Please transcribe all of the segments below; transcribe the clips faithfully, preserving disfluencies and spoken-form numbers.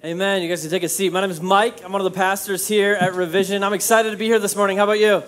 Amen. You guys can take a seat. My name is Mike. I'm one of the pastors here at Revision. I'm excited to be here this morning. How about you?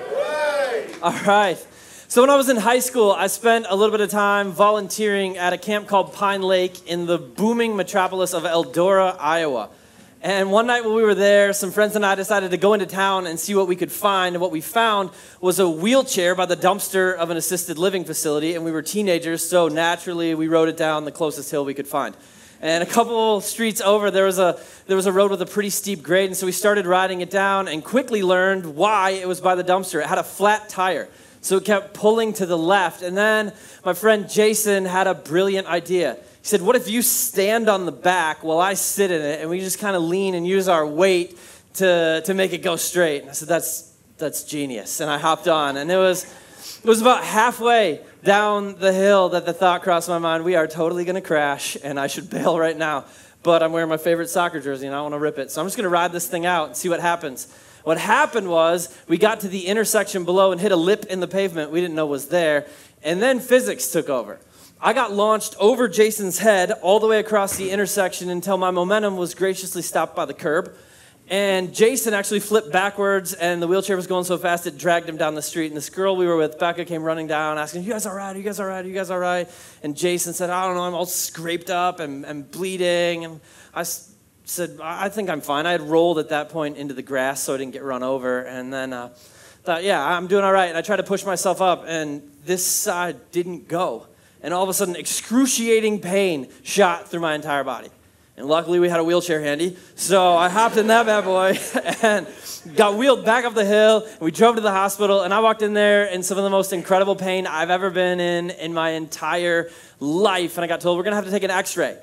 Hey. All right. So when I was in high school, I spent a little bit of time volunteering at a camp called Pine Lake in the booming metropolis of Eldora, Iowa. And one night when we were there, some friends and I decided to go into town and see what we could find. And what we found was a wheelchair by the dumpster of an assisted living facility. And we were teenagers, so naturally we rode it down the closest hill we could find. And a couple streets over, there was a there was a road with a pretty steep grade, and so we started riding it down and quickly learned why it was by the dumpster. It had a flat tire, so it kept pulling to the left. And then my friend Jason had a brilliant idea. He said, what if you stand on the back while I sit in it, and we just kind of lean and use our weight to, to make it go straight? And I said, that's that's genius. And I hopped on, and it was it was about halfway down the hill that the thought crossed my mind, we are totally going to crash, and I should bail right now. But I'm wearing my favorite soccer jersey, and I want to rip it. So I'm just going to ride this thing out and see what happens. What happened was we got to the intersection below and hit a lip in the pavement we didn't know was there, and then physics took over. I got launched over Jason's head all the way across the intersection until my momentum was graciously stopped by the curb. And Jason actually flipped backwards, and the wheelchair was going so fast it dragged him down the street. And this girl we were with, Becca, came running down asking, you guys all right? Are you guys all right? Are you guys all right? And Jason said, I don't know, I'm all scraped up and, and bleeding. And I s- said, I think I'm fine. I had rolled at that point into the grass so I didn't get run over. And then uh, thought, yeah, I'm doing all right. And I tried to push myself up, and this side didn't go. And all of a sudden, excruciating pain shot through my entire body. And luckily, we had a wheelchair handy, so I hopped in that bad boy and got wheeled back up the hill, and we drove to the hospital, and I walked in there in some of the most incredible pain I've ever been in in my entire life, and I got told, we're going to have to take an x-ray.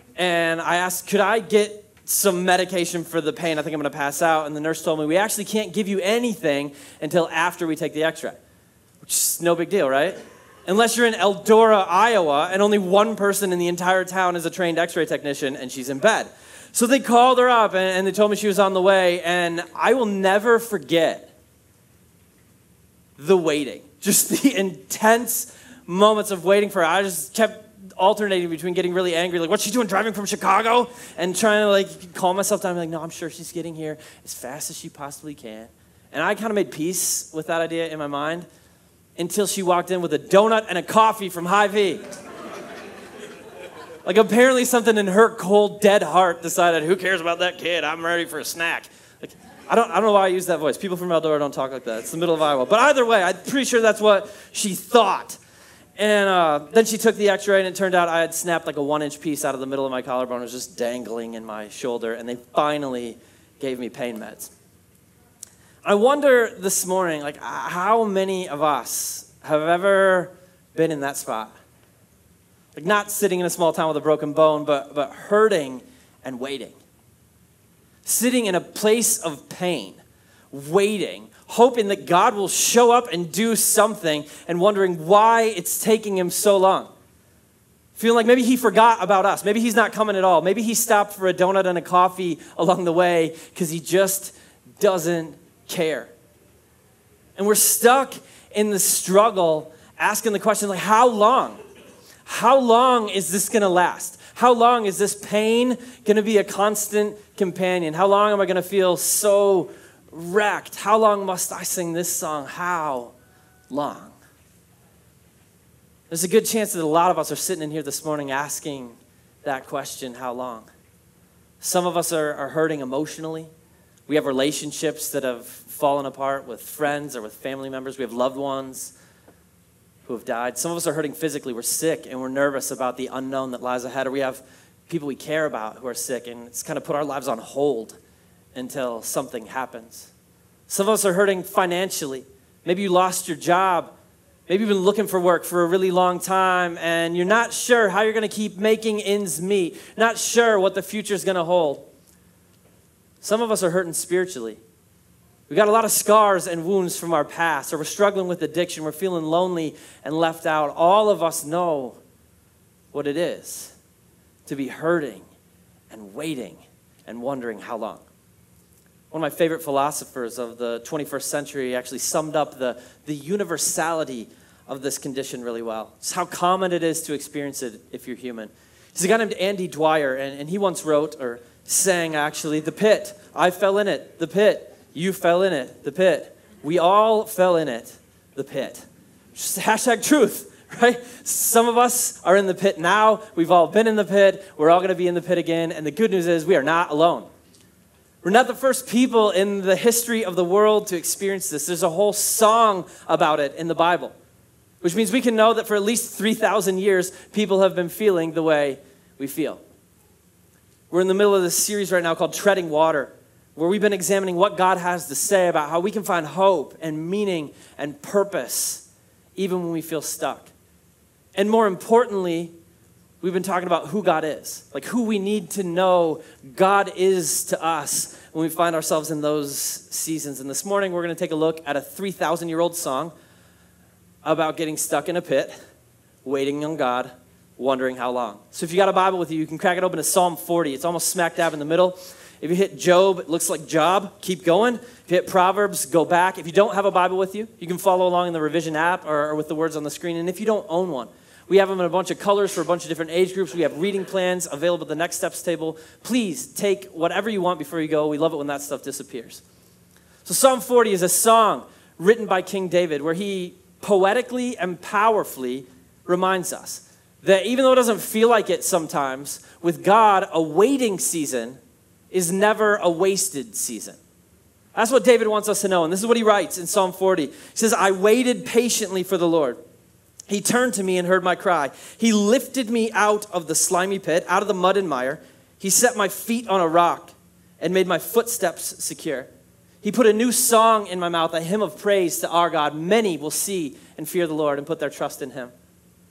And I asked, could I get some medication for the pain? I think I'm going to pass out. And the nurse told me, we actually can't give you anything until after we take the x-ray, which is no big deal, right? Unless you're in Eldora, Iowa, and only one person in the entire town is a trained x-ray technician, and she's in bed. So they called her up, and, and they told me she was on the way, and I will never forget the waiting. Just the intense moments of waiting for her. I just kept alternating between getting really angry, like, what's she doing driving from Chicago? And trying to, like, calm myself down, like, no, I'm sure she's getting here as fast as she possibly can. And I kind of made peace with that idea in my mind, until she walked in with a donut and a coffee from Hy-Vee. Like, apparently something in her cold, dead heart decided, who cares about that kid? I'm ready for a snack. Like, I don't, I don't know why I use that voice. People from Eldora don't talk like that. It's the middle of Iowa. But either way, I'm pretty sure that's what she thought. And uh, then she took the x-ray, and it turned out I had snapped like a one-inch piece out of the middle of my collarbone. It was just dangling in my shoulder, and they finally gave me pain meds. I wonder this morning, like, how many of us have ever been in that spot? Like, not sitting in a small town with a broken bone, but, but hurting and waiting. Sitting in a place of pain, waiting, hoping that God will show up and do something, and wondering why it's taking him so long. Feeling like maybe he forgot about us. Maybe he's not coming at all. Maybe he stopped for a donut and a coffee along the way because he just doesn't care. And we're stuck in the struggle, asking the question, like, how long? How long is this going to last? How long is this pain going to be a constant companion? How long am I going to feel so wrecked? How long must I sing this song? How long? There's a good chance that a lot of us are sitting in here this morning asking that question, how long? Some of us are, are hurting emotionally. We have relationships that have fallen apart with friends or with family members. We have loved ones who have died. Some of us are hurting physically. We're sick, and we're nervous about the unknown that lies ahead. Or we have people we care about who are sick, and it's kind of put our lives on hold until something happens. Some of us are hurting financially. Maybe you lost your job. Maybe you've been looking for work for a really long time, and you're not sure how you're going to keep making ends meet, not sure what the future is going to hold. Some of us are hurting spiritually. We got a lot of scars and wounds from our past, or we're struggling with addiction. We're feeling lonely and left out. All of us know what it is to be hurting and waiting and wondering how long. One of my favorite philosophers of the twenty-first century actually summed up the, the universality of this condition really well. It's how common it is to experience it if you're human. There's a guy named Andy Dwyer, and, and he once wrote, or sang, actually, the pit. I fell in it, the pit. You fell in it, the pit. We all fell in it, the pit. Just hashtag truth, right? Some of us are in the pit now. We've all been in the pit. We're all going to be in the pit again. And the good news is we are not alone. We're not the first people in the history of the world to experience this. There's a whole song about it in the Bible, which means we can know that for at least three thousand years, people have been feeling the way we feel. We're in the middle of this series right now called Treading Water, where we've been examining what God has to say about how we can find hope and meaning and purpose even when we feel stuck. And more importantly, we've been talking about who God is, like who we need to know God is to us when we find ourselves in those seasons. And this morning, we're going to take a look at a three thousand year old song about getting stuck in a pit, waiting on God, wondering how long. So if you got a Bible with you, you can crack it open to Psalm forty. It's almost smack dab in the middle. If you hit Job, it looks like Job. Keep going. If you hit Proverbs, go back. If you don't have a Bible with you, you can follow along in the Revision app or, or with the words on the screen. And if you don't own one, we have them in a bunch of colors for a bunch of different age groups. We have reading plans available at the Next Steps table. Please take whatever you want before you go. We love it when that stuff disappears. So Psalm forty is a song written by King David where he poetically and powerfully reminds us that even though it doesn't feel like it sometimes, with God, a waiting season is never a wasted season. That's what David wants us to know. And this is what he writes in Psalm forty. He says, I waited patiently for the Lord. He turned to me and heard my cry. He lifted me out of the slimy pit, out of the mud and mire. He set my feet on a rock and made my footsteps secure. He put a new song in my mouth, a hymn of praise to our God. Many will see and fear the Lord and put their trust in him.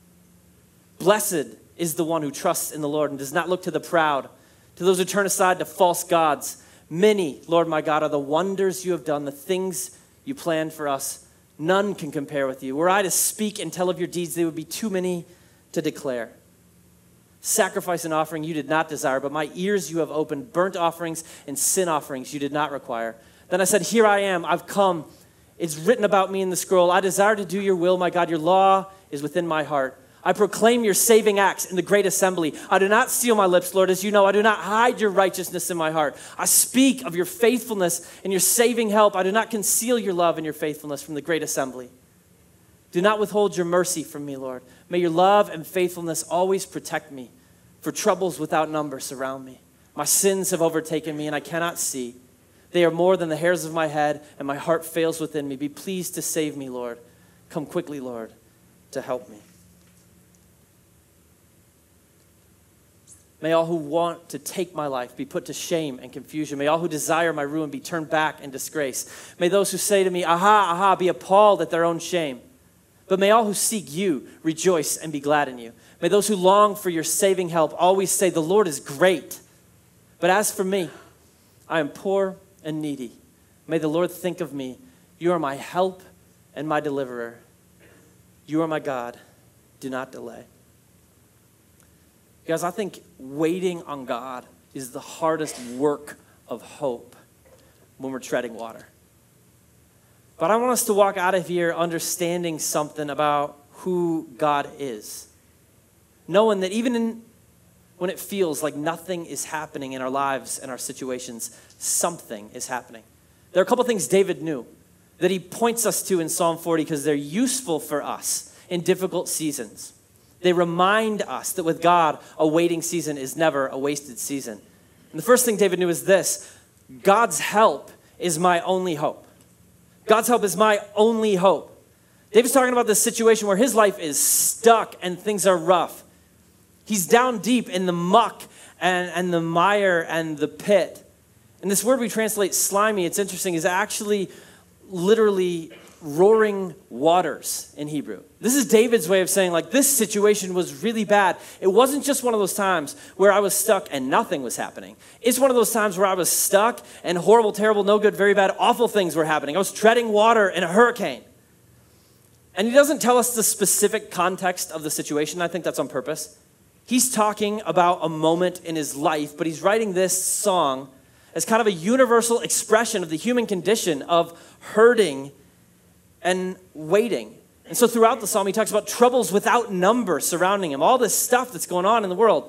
Blessed is the one who trusts in the Lord and does not look to the proud, to those who turn aside to false gods. Many, Lord my God, are the wonders you have done, the things you planned for us. None can compare with you. Were I to speak and tell of your deeds, they would be too many to declare. Sacrifice and offering you did not desire, but my ears you have opened. Burnt offerings and sin offerings you did not require. Then I said, here I am, I've come. It's written about me in the scroll. I desire to do your will, my God. Your law is within my heart. I proclaim your saving acts in the great assembly. I do not seal my lips, Lord. As you know, I do not hide your righteousness in my heart. I speak of your faithfulness and your saving help. I do not conceal your love and your faithfulness from the great assembly. Do not withhold your mercy from me, Lord. May your love and faithfulness always protect me, for troubles without number surround me. My sins have overtaken me, and I cannot see. They are more than the hairs of my head, and my heart fails within me. Be pleased to save me, Lord. Come quickly, Lord, to help me. May all who want to take my life be put to shame and confusion. May all who desire my ruin be turned back in disgrace. May those who say to me, aha, aha, be appalled at their own shame. But may all who seek you rejoice and be glad in you. May those who long for your saving help always say, the Lord is great. But as for me, I am poor and needy. May the Lord think of me. You are my help and my deliverer. You are my God. Do not delay. Guys, I think waiting on God is the hardest work of hope when we're treading water. But I want us to walk out of here understanding something about who God is. Knowing that even in, when it feels like nothing is happening in our lives and our situations, something is happening. There are a couple things David knew that he points us to in Psalm forty because they're useful for us in difficult seasons. They remind us that with God, a waiting season is never a wasted season. And the first thing David knew is this: God's help is my only hope. God's help is my only hope. David's talking about this situation where his life is stuck and things are rough. He's down deep in the muck and, and the mire and the pit. And this word we translate slimy, it's interesting, is actually literally roaring waters in Hebrew. This is David's way of saying, like, this situation was really bad. It wasn't just one of those times where I was stuck and nothing was happening. It's one of those times where I was stuck and horrible, terrible, no good, very bad, awful things were happening. I was treading water in a hurricane. And he doesn't tell us the specific context of the situation. I think that's on purpose. He's talking about a moment in his life, but he's writing this song as kind of a universal expression of the human condition of hurting and waiting. And so throughout the psalm, he talks about troubles without number surrounding him, all this stuff that's going on in the world.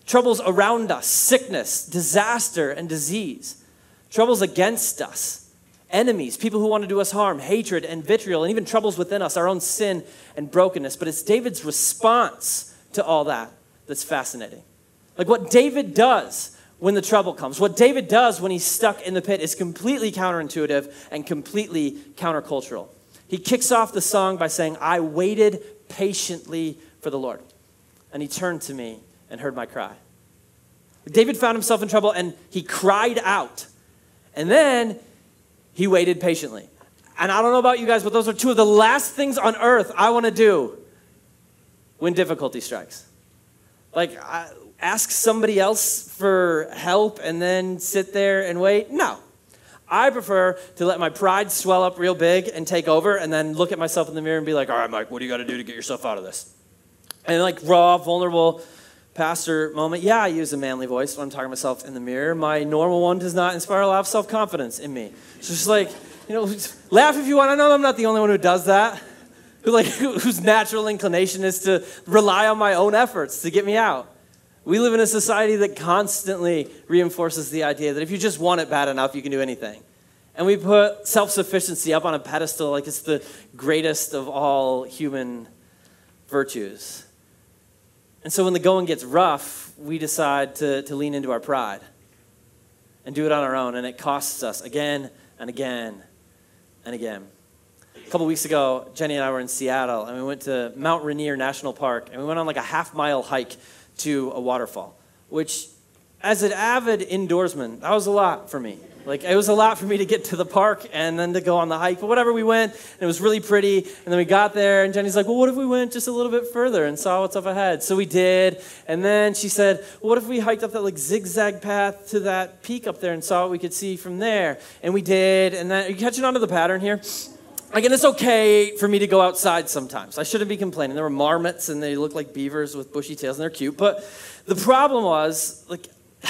Troubles around us, sickness, disaster, and disease. Troubles against us, enemies, people who want to do us harm, hatred and vitriol, and even troubles within us, our own sin and brokenness. But it's David's response to all that that's fascinating. Like what David does when the trouble comes, what David does when he's stuck in the pit is completely counterintuitive and completely countercultural. He kicks off the song by saying, I waited patiently for the Lord, and he turned to me and heard my cry. David found himself in trouble, and he cried out, and then he waited patiently. And I don't know about you guys, but those are two of the last things on earth I want to do when difficulty strikes. Like, I, ask somebody else for help and then sit there and wait? No. I prefer to let my pride swell up real big and take over and then look at myself in the mirror and be like, all right, Mike, what do you got to do to get yourself out of this? And like raw, vulnerable pastor moment. Yeah, I use a manly voice when I'm talking to myself in the mirror. My normal one does not inspire a lot of self-confidence in me. So just like, you know, laugh if you want. I know I'm not the only one who does that. Who like whose natural inclination is to rely on my own efforts to get me out. We live in a society that constantly reinforces the idea that if you just want it bad enough, you can do anything. And we put self-sufficiency up on a pedestal like it's the greatest of all human virtues. And so when the going gets rough, we decide to, to lean into our pride and do it on our own, and it costs us again and again and again. A couple weeks ago, Jenny and I were in Seattle, and we went to Mount Rainier National Park, and we went on like a half-mile hike to a waterfall, which, as an avid indoorsman, that was a lot for me. Like, it was a lot for me to get to the park and then to go on the hike. But whatever, we went, and it was really pretty. And then we got there, and Jenny's like, well, what if we went just a little bit further and saw what's up ahead? So we did. And then she said, well, what if we hiked up that, like, zigzag path to that peak up there and saw what we could see from there? And we did. And then, are you catching on to the pattern here? Again, it's okay for me to go outside sometimes. I shouldn't be complaining. There were marmots, and they look like beavers with bushy tails, and they're cute. But the problem was, like,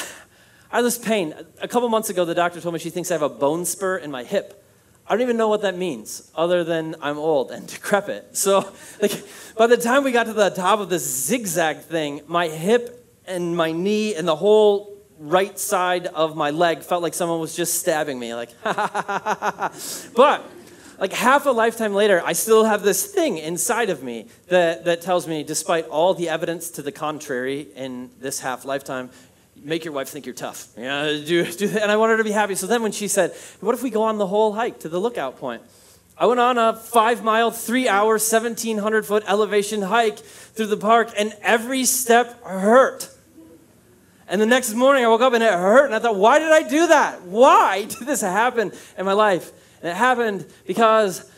I had this pain. A couple months ago, the doctor told me she thinks I have a bone spur in my hip. I don't even know what that means, other than I'm old and decrepit. So, like, by the time we got to the top of this zigzag thing, my hip and my knee and the whole right side of my leg felt like someone was just stabbing me, like, ha, ha, ha, ha, ha. But like half a lifetime later, I still have this thing inside of me that, that tells me, despite all the evidence to the contrary in this half lifetime, make your wife think you're tough. Yeah, do, do that. And I want her to be happy. So then when she said, what if we go on the whole hike to the lookout point? I went on a five-mile, three-hour, seventeen hundred foot elevation hike through the park, and every step hurt. And the next morning, I woke up and it hurt, and I thought, why did I do that? Why did this happen in my life? And it happened because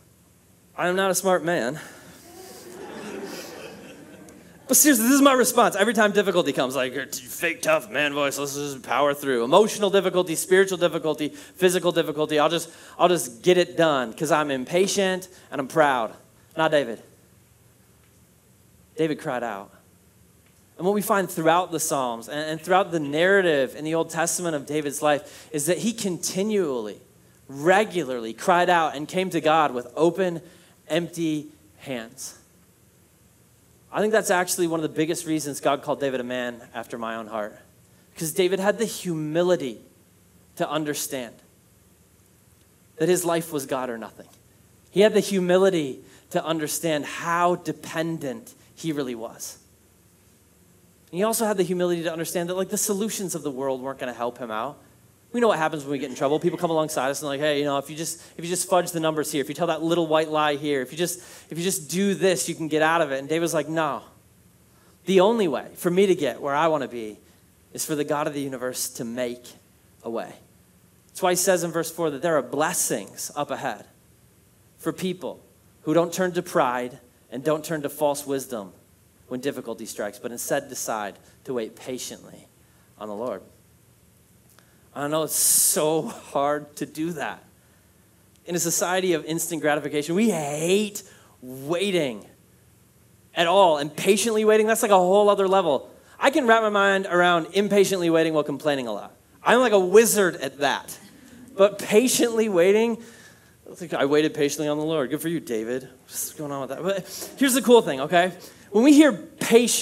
I'm not a smart man. But seriously, this is my response. Every time difficulty comes, like, fake tough man voice, let's just power through. Emotional difficulty, spiritual difficulty, physical difficulty. I'll just, I'll just get it done because I'm impatient and I'm proud. Not David. David cried out. And what we find throughout the Psalms and, and throughout the narrative in the Old Testament of David's life is that he continually, regularly cried out and came to God with open, empty hands. I think that's actually one of the biggest reasons God called David a man after my own heart. Because David had the humility to understand that his life was God or nothing. He had the humility to understand how dependent he really was. And he also had the humility to understand that, like, the solutions of the world weren't going to help him out. We know what happens when we get in trouble. People come alongside us and like, hey, you know, if you just if you just fudge the numbers here, if you tell that little white lie here, if you just if you just do this, you can get out of it. And David was like, no. The only way for me to get where I want to be is for the God of the universe to make a way. That's why he says in verse four that there are blessings up ahead for people who don't turn to pride and don't turn to false wisdom when difficulty strikes, but instead decide to wait patiently on the Lord. I know it's so hard to do that. In a society of instant gratification, we hate waiting at all. And patiently waiting, that's like a whole other level. I can wrap my mind around impatiently waiting while complaining a lot. I'm like a wizard at that. But patiently waiting, I think I waited patiently on the Lord. Good for you, David. What's going on with that? But here's the cool thing, okay? When we hear patient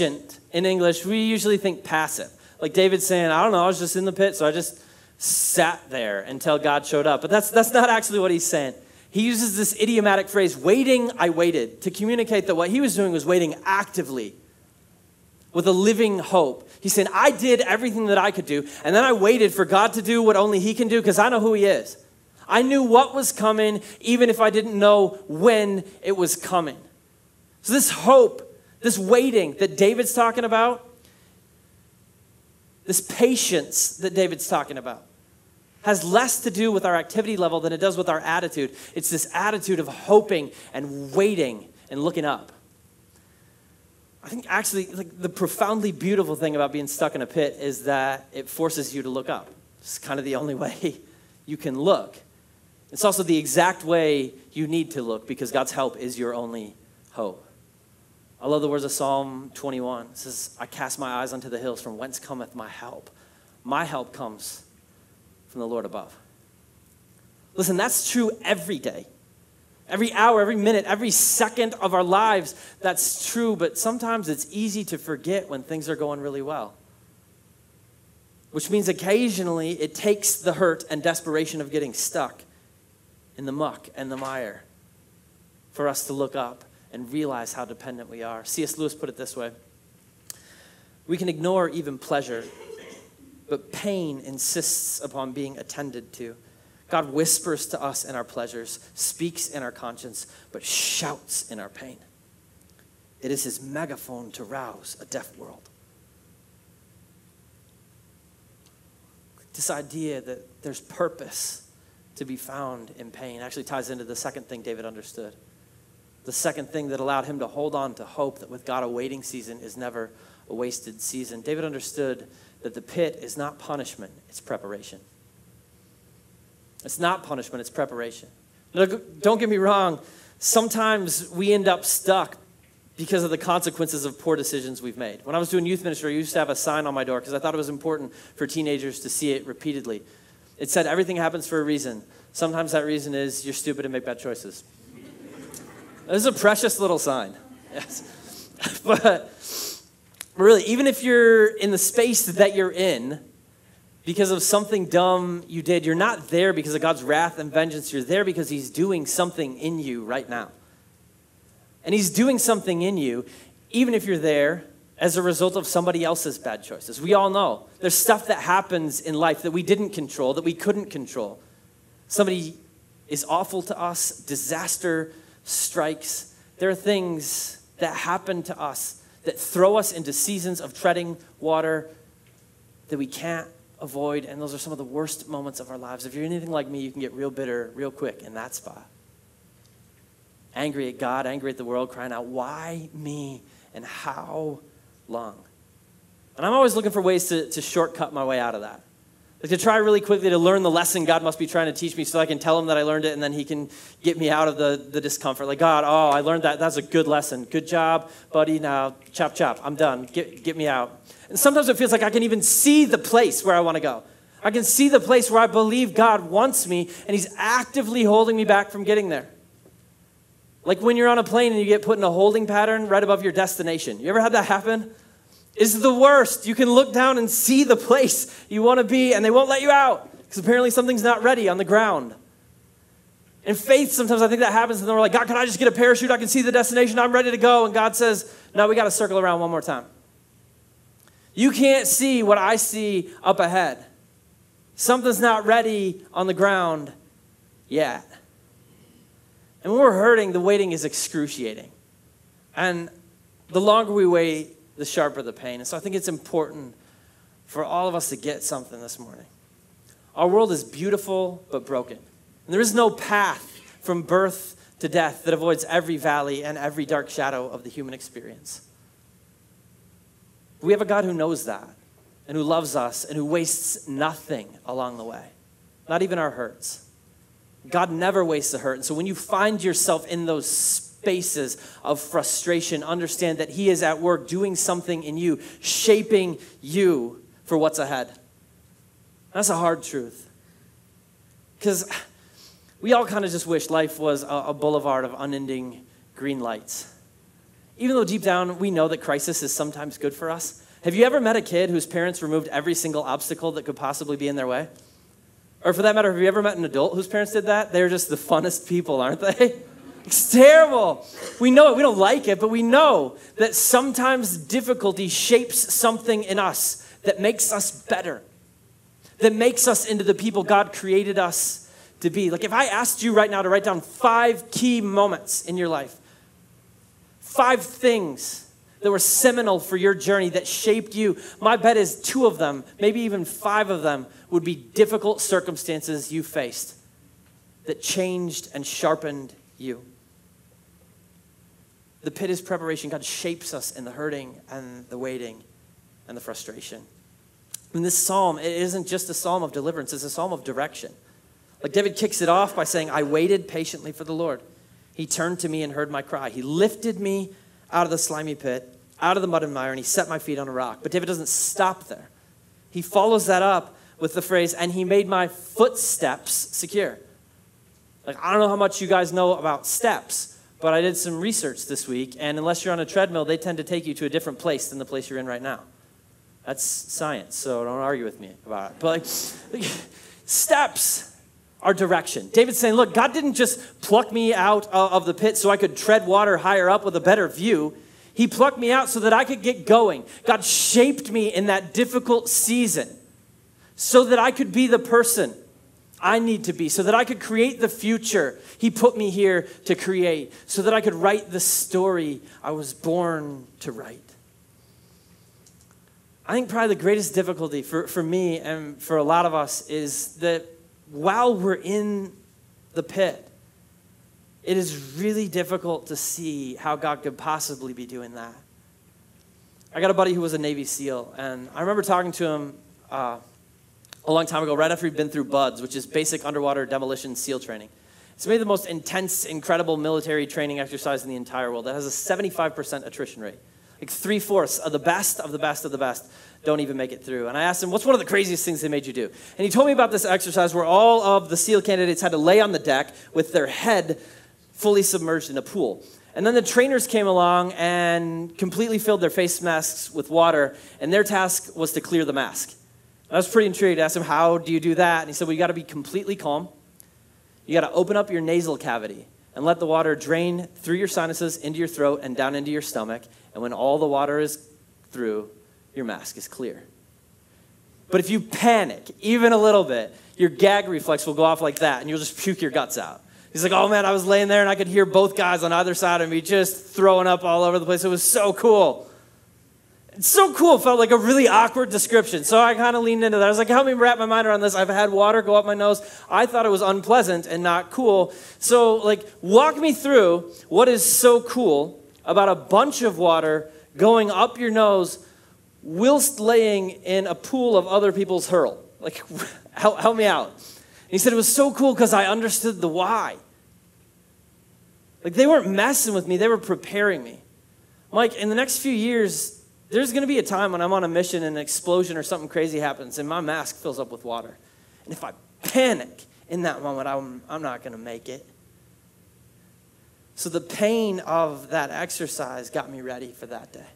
in English, we usually think passive. Like David's saying, I don't know, I was just in the pit, so I just sat there until God showed up. But that's that's not actually what he's saying. He uses this idiomatic phrase, waiting, I waited, to communicate that what he was doing was waiting actively with a living hope. He's saying, I did everything that I could do, and then I waited for God to do what only he can do because I know who he is. I knew what was coming, even if I didn't know when it was coming. So this hope, this waiting that David's talking about, this patience that David's talking about, has less to do with our activity level than it does with our attitude. It's this attitude of hoping and waiting and looking up. I think actually like the profoundly beautiful thing about being stuck in a pit is that it forces you to look up. It's kind of the only way you can look. It's also the exact way you need to look because God's help is your only hope. I love the words of Psalm twenty-one. It says, I cast my eyes unto the hills, from whence cometh my help. My help comes from the Lord above. Listen, that's true every day. Every hour, every minute, every second of our lives, that's true. But sometimes it's easy to forget when things are going really well. Which means occasionally it takes the hurt and desperation of getting stuck in the muck and the mire for us to look up and realize how dependent we are. C S Lewis put it this way. We can ignore even pleasure, but pain insists upon being attended to. God whispers to us in our pleasures, speaks in our conscience, but shouts in our pain. It is his megaphone to rouse a deaf world. This idea that there's purpose to be found in pain actually ties into the second thing David understood. The second thing that allowed him to hold on to hope that with God a waiting season is never a wasted season. David understood that the pit is not punishment, it's preparation. It's not punishment, it's preparation. Look, don't get me wrong, sometimes we end up stuck because of the consequences of poor decisions we've made. When I was doing youth ministry, I used to have a sign on my door because I thought it was important for teenagers to see it repeatedly. It said, everything happens for a reason. Sometimes that reason is you're stupid and make bad choices. This is a precious little sign. Yes. But really, even if you're in the space that you're in, because of something dumb you did, you're not there because of God's wrath and vengeance. You're there because he's doing something in you right now. And he's doing something in you, even if you're there as a result of somebody else's bad choices. We all know there's stuff that happens in life that we didn't control, that we couldn't control. Somebody is awful to us, disaster strikes. There are things that happen to us that throw us into seasons of treading water that we can't avoid, and those are some of the worst moments of our lives. If you're anything like me, you can get real bitter real quick in that spot. Angry at God, angry at the world, crying out, why me and how long? And I'm always looking for ways to, to shortcut my way out of that. Like to try really quickly to learn the lesson God must be trying to teach me so I can tell him that I learned it and then he can get me out of the, the discomfort. Like, God, oh, I learned that. That's a good lesson. Good job, buddy. Now, chop, chop. I'm done. Get, get me out. And sometimes it feels like I can even see the place where I want to go. I can see the place where I believe God wants me and he's actively holding me back from getting there. Like when you're on a plane and you get put in a holding pattern right above your destination. You ever had that happen? It's the worst. You can look down and see the place you want to be, and they won't let you out because apparently something's not ready on the ground. In faith, sometimes I think that happens, and then we're like, God, can I just get a parachute? I can see the destination. I'm ready to go. And God says, no, we got to circle around one more time. You can't see what I see up ahead. Something's not ready on the ground yet. And when we're hurting, the waiting is excruciating. And the longer we wait, the sharper the pain. And so I think it's important for all of us to get something this morning. Our world is beautiful but broken. And there is no path from birth to death that avoids every valley and every dark shadow of the human experience. We have a God who knows that and who loves us and who wastes nothing along the way, not even our hurts. God never wastes a hurt. And so when you find yourself in those spaces of frustration, understand that he is at work doing something in you, shaping you for what's ahead. That's a hard truth. Because we all kind of just wish life was a, a boulevard of unending green lights. even though deep down we know that crisis is sometimes good for us. Have you ever met a kid whose parents removed every single obstacle that could possibly be in their way? Or for that matter, have you ever met an adult whose parents did that? They're just the funnest people, aren't they? It's terrible. We know it. We don't like it, but we know that sometimes difficulty shapes something in us that makes us better, that makes us into the people God created us to be. Like if I asked you right now to write down five key moments in your life, five things that were seminal for your journey that shaped you, my bet is two of them, maybe even five of them, would be difficult circumstances you faced that changed and sharpened you. The pit is preparation. God shapes us in the hurting and the waiting and the frustration. In this psalm, it isn't just a psalm of deliverance, it's a psalm of direction. Like David kicks it off by saying, I waited patiently for the Lord. He turned to me and heard my cry. He lifted me out of the slimy pit, out of the mud and mire, and he set my feet on a rock. But David doesn't stop there. He follows that up with the phrase, and he made my footsteps secure. Like, I don't know how much you guys know about steps, but I did some research this week, and unless you're on a treadmill, they tend to take you to a different place than the place you're in right now. That's science, so don't argue with me about it. But like, steps are direction. David's saying, look, God didn't just pluck me out of the pit so I could tread water higher up with a better view. He plucked me out so that I could get going. God shaped me in that difficult season so that I could be the person I need to be, so that I could create the future he put me here to create, so that I could write the story I was born to write. I think probably the greatest difficulty for, for me and for a lot of us is that while we're in the pit, it is really difficult to see how God could possibly be doing that. I got a buddy who was a Navy SEAL, and I remember talking to him uh, a long time ago, right after he'd been through BUDS, which is Basic Underwater Demolition SEAL Training. It's maybe the most intense, incredible military training exercise in the entire world. That has a seventy-five percent attrition rate. Like three-fourths of the best of the best of the best don't even make it through. And I asked him, what's one of the craziest things they made you do? And he told me about this exercise where all of the SEAL candidates had to lay on the deck with their head fully submerged in a pool. And then the trainers came along and completely filled their face masks with water, and their task was to clear the mask. I was pretty intrigued. I asked him, how do you do that? And he said, well, you got to be completely calm. You got to open up your nasal cavity and let the water drain through your sinuses, into your throat, and down into your stomach. And when all the water is through, your mask is clear. But if you panic even a little bit, your gag reflex will go off like that, and you'll just puke your guts out. He's like, oh, man, I was laying there, and I could hear both guys on either side of me just throwing up all over the place. It was so cool. It's so cool. It felt like a really awkward description. So I kind of leaned into that. I was like, help me wrap my mind around this. I've had water go up my nose. I thought it was unpleasant and not cool. So, like, walk me through what is so cool about a bunch of water going up your nose whilst laying in a pool of other people's hurl. Like, help, help me out. And he said it was so cool because I understood the why. Like, they weren't messing with me. They were preparing me. Mike, in the next few years, there's going to be a time when I'm on a mission and an explosion or something crazy happens and my mask fills up with water. And if I panic in that moment, I'm, I'm not going to make it. So the pain of that exercise got me ready for that day.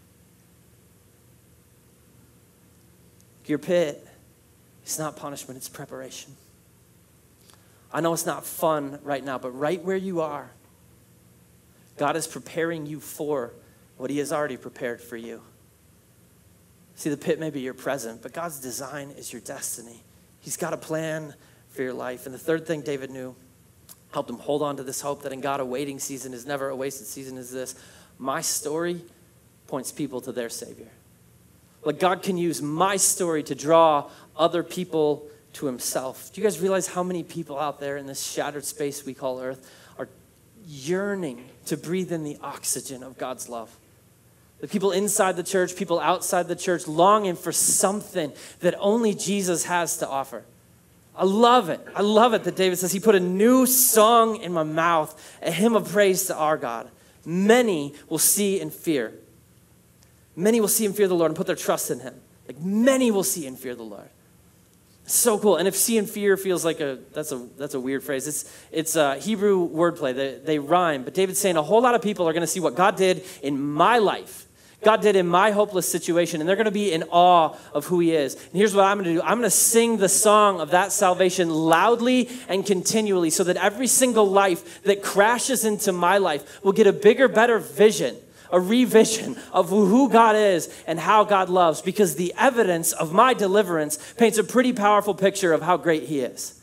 Your pit, it's not punishment, it's preparation. I know it's not fun right now, but right where you are, God is preparing you for what he has already prepared for you. See, the pit may be your present, but God's design is your destiny. He's got a plan for your life. And the third thing David knew helped him hold on to this hope that in God a waiting season is never a wasted season is this. My story points people to their Savior. Like God can use my story to draw other people to himself. Do you guys realize how many people out there in this shattered space we call Earth are yearning to breathe in the oxygen of God's love? The people inside the church, people outside the church, longing for something that only Jesus has to offer. I love it. I love it that David says he put a new song in my mouth, a hymn of praise to our God. Many will see and fear. Many will see and fear the Lord and put their trust in him. Like many will see and fear the Lord. So cool. And if see and fear feels like a, that's a that's a weird phrase. It's it's a Hebrew wordplay. They, they rhyme. But David's saying a whole lot of people are going to see what God did in my life. God did in my hopeless situation. And they're going to be in awe of who he is. And here's what I'm going to do. I'm going to sing the song of that salvation loudly and continually so that every single life that crashes into my life will get a bigger, better vision, a revision of who God is and how God loves, because the evidence of my deliverance paints a pretty powerful picture of how great he is.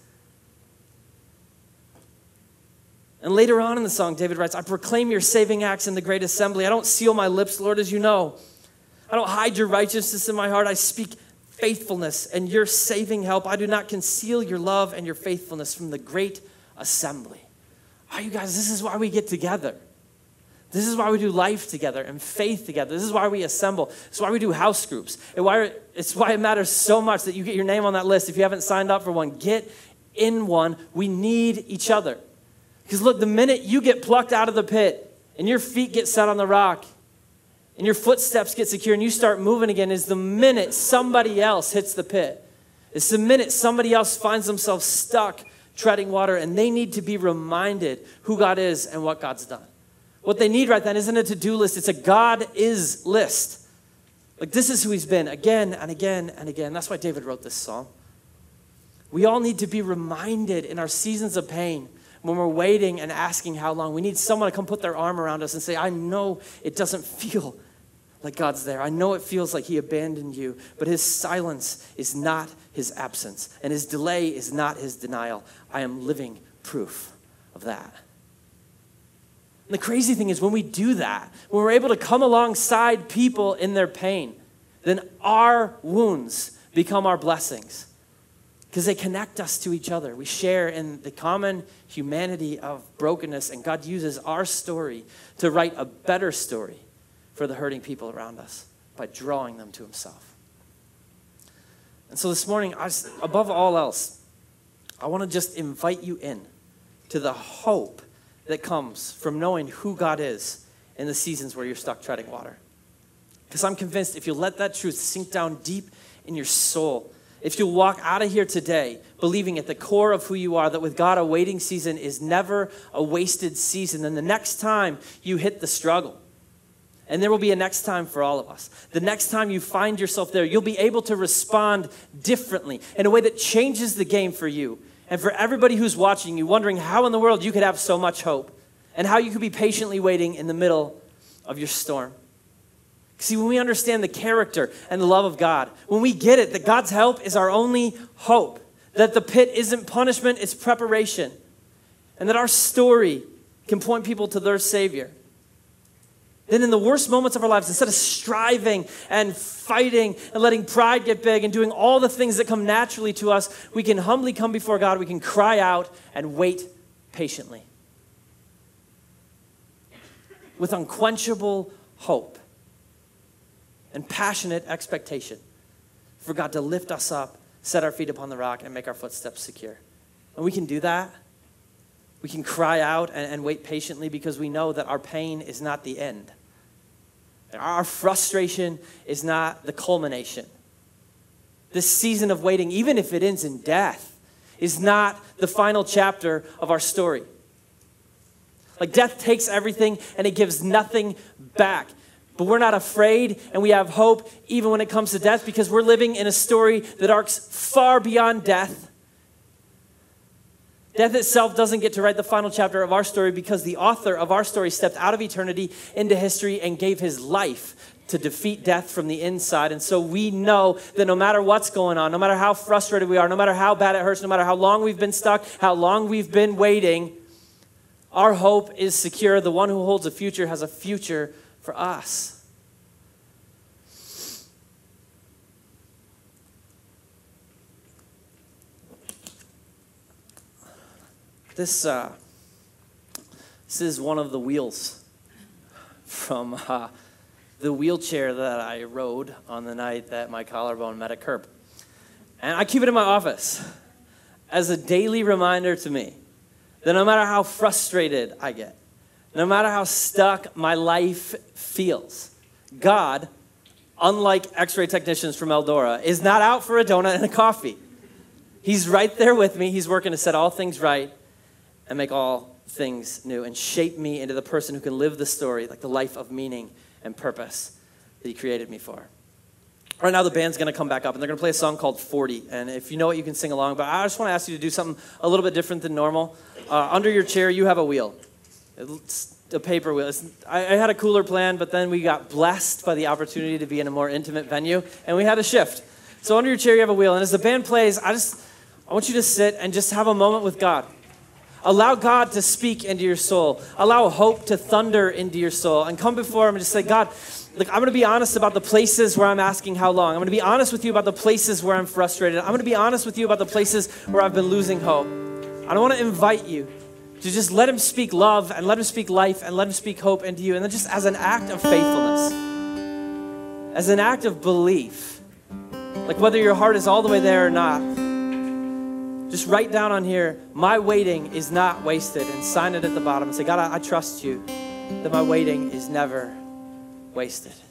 And later on in the song, David writes, I proclaim your saving acts in the great assembly. I don't seal my lips, Lord, as you know. I don't hide your righteousness in my heart. I speak faithfulness and your saving help. I do not conceal your love and your faithfulness from the great assembly. Oh, you guys, this is why we get together. This is why we do life together and faith together. This is why we assemble. This is why we do house groups. And why, it's why it matters so much that you get your name on that list. If you haven't signed up for one, get in one. We need each other. Because look, the minute you get plucked out of the pit and your feet get set on the rock and your footsteps get secure and you start moving again is the minute somebody else hits the pit. It's the minute somebody else finds themselves stuck treading water and they need to be reminded who God is and what God's done. What they need right then isn't a to-do list. It's a God is list. Like this is who he's been again and again and again. That's why David wrote this psalm. We all need to be reminded in our seasons of pain when we're waiting and asking how long. We need someone to come put their arm around us and say, I know it doesn't feel like God's there. I know it feels like he abandoned you, but his silence is not his absence, and his delay is not his denial. I am living proof of that. And the crazy thing is when we do that, when we're able to come alongside people in their pain, then our wounds become our blessings. Because they connect us to each other. We share in the common humanity of brokenness, and God uses our story to write a better story for the hurting people around us by drawing them to himself. And so this morning, I just, above all else, I want to just invite you in to the hope that comes from knowing who God is in the seasons where you're stuck treading water. Because I'm convinced if you let that truth sink down deep in your soul, if you'll walk out of here today believing at the core of who you are, that with God a waiting season is never a wasted season, then the next time you hit the struggle, and there will be a next time for all of us, the next time you find yourself there, you'll be able to respond differently in a way that changes the game for you. And for everybody who's watching you, wondering how in the world you could have so much hope and how you could be patiently waiting in the middle of your storm. See, when we understand the character and the love of God, when we get it, that God's help is our only hope, that the pit isn't punishment, it's preparation, and that our story can point people to their Savior, then in the worst moments of our lives, instead of striving and fighting and letting pride get big and doing all the things that come naturally to us, we can humbly come before God, we can cry out and wait patiently with unquenchable hope and passionate expectation for God to lift us up, set our feet upon the rock, and make our footsteps secure. And we can do that. We can cry out and, and wait patiently because we know that our pain is not the end. Our frustration is not the culmination. This season of waiting, even if it ends in death, is not the final chapter of our story. Like death takes everything and it gives nothing back. But we're not afraid, and we have hope even when it comes to death because we're living in a story that arcs far beyond death. Death itself doesn't get to write the final chapter of our story because the author of our story stepped out of eternity into history and gave his life to defeat death from the inside. And so we know that no matter what's going on, no matter how frustrated we are, no matter how bad it hurts, no matter how long we've been stuck, how long we've been waiting, our hope is secure. The one who holds a future has a future for us. This, uh, this is one of the wheels from uh, the wheelchair that I rode on the night that my collarbone met a curb. And I keep it in my office as a daily reminder to me that no matter how frustrated I get, no matter how stuck my life feels, God, unlike x-ray technicians from Eldora, is not out for a donut and a coffee. He's right there with me. He's working to set all things right and make all things new and shape me into the person who can live the story, like the life of meaning and purpose that he created me for. Right now, the band's going to come back up, and they're going to play a song called forty. And if you know it, you can sing along. But I just want to ask you to do something a little bit different than normal. Uh, under your chair, you have a wheel. It's a paper wheel. It's, I, I had a cooler plan, but then we got blessed by the opportunity to be in a more intimate venue, and we had a shift. So under your chair, you have a wheel. And as the band plays, I just I want you to sit and just have a moment with God. Allow God to speak into your soul. Allow hope to thunder into your soul. And come before him and just say, God, look, I'm going to be honest about the places where I'm asking how long. I'm going to be honest with you about the places where I'm frustrated. I'm going to be honest with you about the places where I've been losing hope. I want to invite you to just let him speak love and let him speak life and let him speak hope into you. And then just as an act of faithfulness, as an act of belief, like whether your heart is all the way there or not, just write down on here, my waiting is not wasted, and sign it at the bottom and say, God, I, I trust you that my waiting is never wasted.